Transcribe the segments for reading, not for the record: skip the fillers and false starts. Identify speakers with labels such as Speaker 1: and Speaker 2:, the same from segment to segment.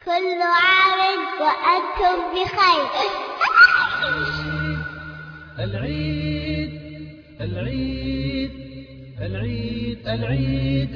Speaker 1: كل عام وأنتم بخير.
Speaker 2: العيد العيد العيد العيد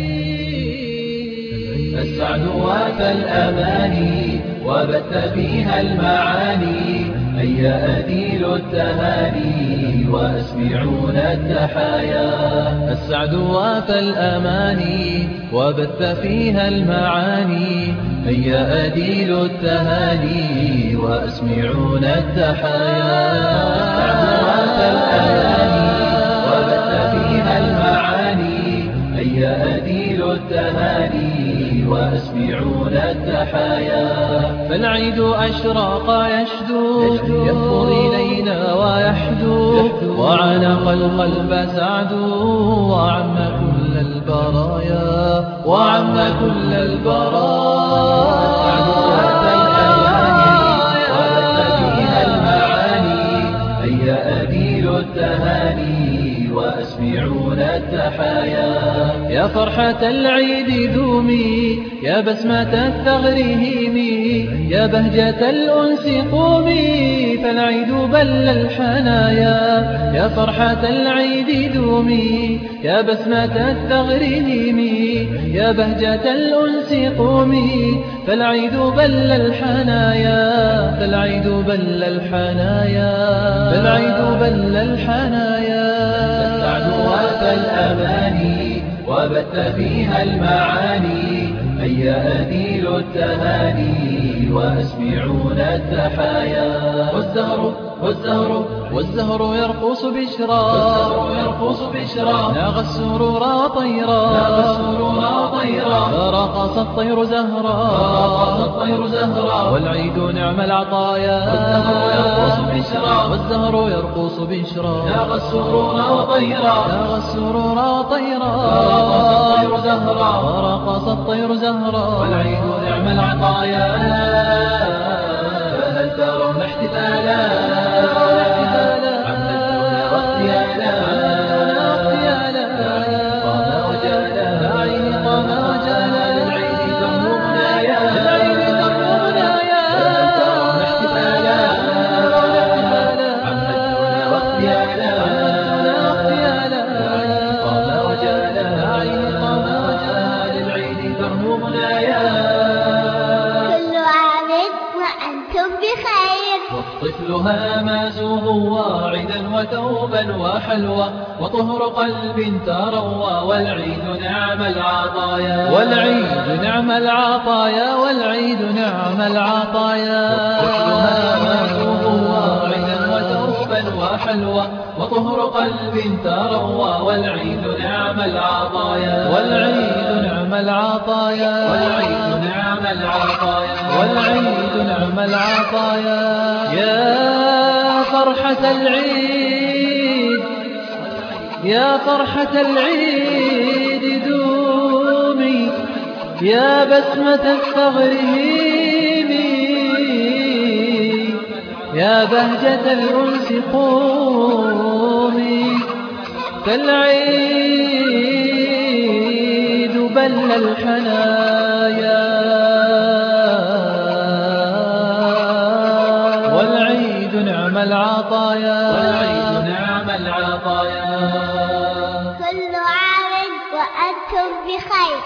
Speaker 2: العيد السعد وافى الأماني وبث فيها المعاني. هيا أديل التهاني وأسمعون التحايا. السعد وافى الأماني وبث فيها المعاني. هيا أديل التهاني وأسمعون التحايا. السعد وافى الأماني وبث فيها المعاني. هيا أديل التهاني وأسمعون التحايا. فالعيد أشراق يشدو يفور إلينا ويحدو وعانق القلب سعد وعم كل البرايا وعم كل البرايا. وأسمعون التحايا. يا فرحة العيد ذومي يا بسمة الثغر هيمي يا بهجة الأنس قومي فالعيد بل الحنايا. يا فرحة العيد ذومي يا بسمة الثغر هيمي يا بهجة الأنس قومي فالعيد بل الحنايا. فالعيد بل الحنايا. فالعيد بل الحنايا. السعد وافى الأماني وبث فيها المعاني. هيا أديل التهاني وأسمعون التحايا. والزهر يرقص بشرا. ناغ السرور طيرا. فرقص الطير زهرا. والعيد نعم العطايا. والزهر يرقص بشرا. ناغ السرور طيرا. فرقص الطير زهرا. والعيد نعم العطايا. فهل ترون احتفالا والطفل هامازه واعدا وتوبا وحلوى وطهر قلب تروى. والعيد نعم العطايا. والعيد نعم العطايا. والعيد نعم العطايا. والطفل هامازه واعدا وتوبا وحلوى وطهر قلب تروى. والعيد نعم العطايا. والعيد نعم العطايا. والعيد نعم العطايا. والعيد نعم العطايا. يا فرحة العيد يا فرحة العيد دومي يا بسمة الثغر هيمي يا بهجة الأنس قومي فالعيد بل الحنايا. والعيد نعم العطايا. والعيد نعم العطايا.
Speaker 1: كل عام وأنتم بخير.